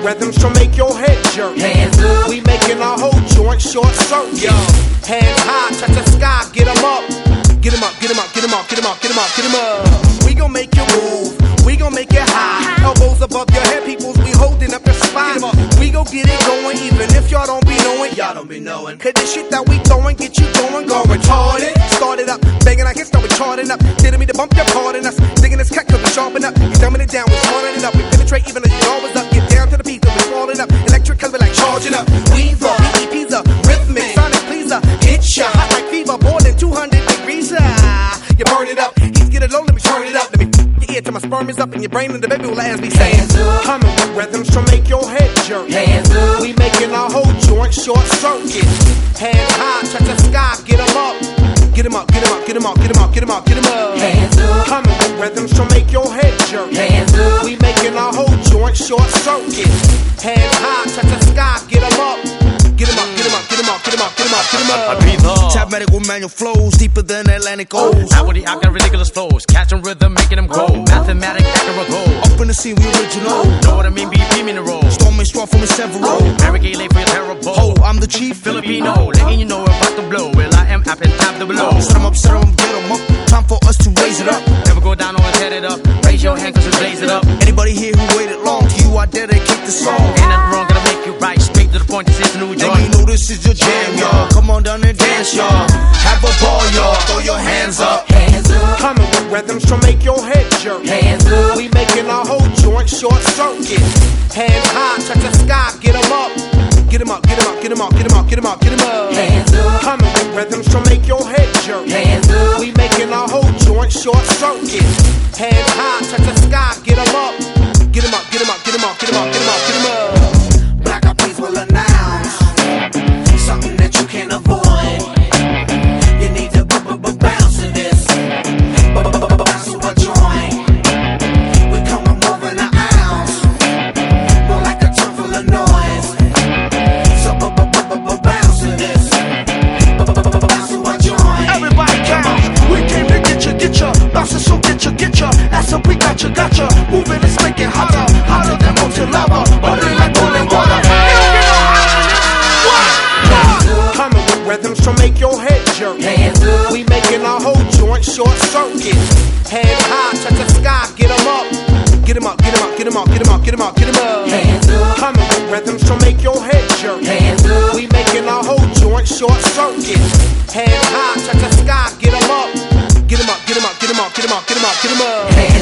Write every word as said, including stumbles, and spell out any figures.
rhythms to make your head jerk. Hands up. We making our whole joint short circuit. Yo, hands high, touch the sky, get 'em up. Get 'em up, get 'em up, get 'em up, get 'em up, get 'em up, get 'em up. We gon' make you move, we gon' make it high. Elbows above your head, peoples, we holding up your spine. We gon' get it going, even if y'all don't be knowing. Y'all don't be knowing. Cause the shit that we throwing, get you going, go retarded. Started up, banging our hits, now we charting up. Didn't mean to bump your part in us. Digging this cut, cause we sharpen up. You dumbing it down, we smarting it up. We penetrate even though you always up. Get down to the beat, cause we falling up. Electric, cause we like charging up. Weezer, P E P's a rhythmic, sonic pleaser. Hit ya, hot like fever, more than two hundred degrees. Ah, you burn it up. He's getting low, let me turn it up. Let me your ear till my sperm is up in your brain and the baby will ask me saying, coming with rhythms to make your head jerk. Hands up. We making our whole joint short circuit. Hands high, touch the sky, get 'em up. Get 'em up, get 'em up, get 'em up, get 'em up, get 'em up, get 'em up. Hands up. Coming with rhythms to make your head jerk. Hands up. We making our whole joint short circuit. Hands high, touch the sky, get 'em up. Get 'em up, get 'em up, get 'em up, get 'em up, get 'em up, get 'em up. I breathe hard. Top medical manual flows deeper than Atlantic O's. Outwardly, I got ridiculous flows. Catching rhythm, making them grow. Mathematic, accurate goal. Up in the scene, we original. Know what I mean? B P me in the roll. Storming strong from a several. Eric A. Late for your terrible. Ho, I'm the chief Filipino, letting you know about to blow. Well, I am up and top the below. Set 'em up, set 'em up, get 'em up. Time for us to raise it up. Never go down, always head it up. Raise your hand, cause we blaze it up. Anybody here who waited long, to you I dedicate the song. Ain't nothing wrong, gotta make it right. Straight to the point, this is the new And joint. you know this is your jam, y'all. Come on down and dance, y'all. Have a ball, y'all. Throw your hands up. Hands up. Coming with rhythms to make your head jerk. Hands up. We making our whole joint short circuit. Hands high, touch the sky, get 'em up. Get 'em up, get 'em up, get 'em up, get 'em up, get 'em up, get 'em up. Hands up. Coming with rhythms to make your head jerk. Hands up. We making our whole joint short circuit. Hands high, touch the sky, get 'em up. Get 'em up, get 'em up, get 'em up, get 'em up, get 'em up, get 'em up. Black Eyed Peas will announce something that you can't avoid. You need to bounce to this, bounce to a joint. We come more than an ounce, more like a ton full of noise. So bounce to this, bounce to a joint. Everybody counts. We came to get you, get you. Bouncing, so get you, get you. That's up, we got you, got you. Moving, let's make it hotter, hotter than molten lava. Bubbling like boiling water. Coming with rhythms to make your head jerk. Hands up. We making our whole joint short circuit. Hands high, touch the sky, get 'em up. Get 'em up, get 'em up, get 'em up, get 'em up, get 'em up, get 'em up. Hands up. Coming with rhythms to make your head jerk. Hands up. We making our whole joint short circuit. Hands high, touch the sky, get 'em up. Get 'em up, get 'em up, get 'em up, get 'em up, get 'em up, get 'em up. Hands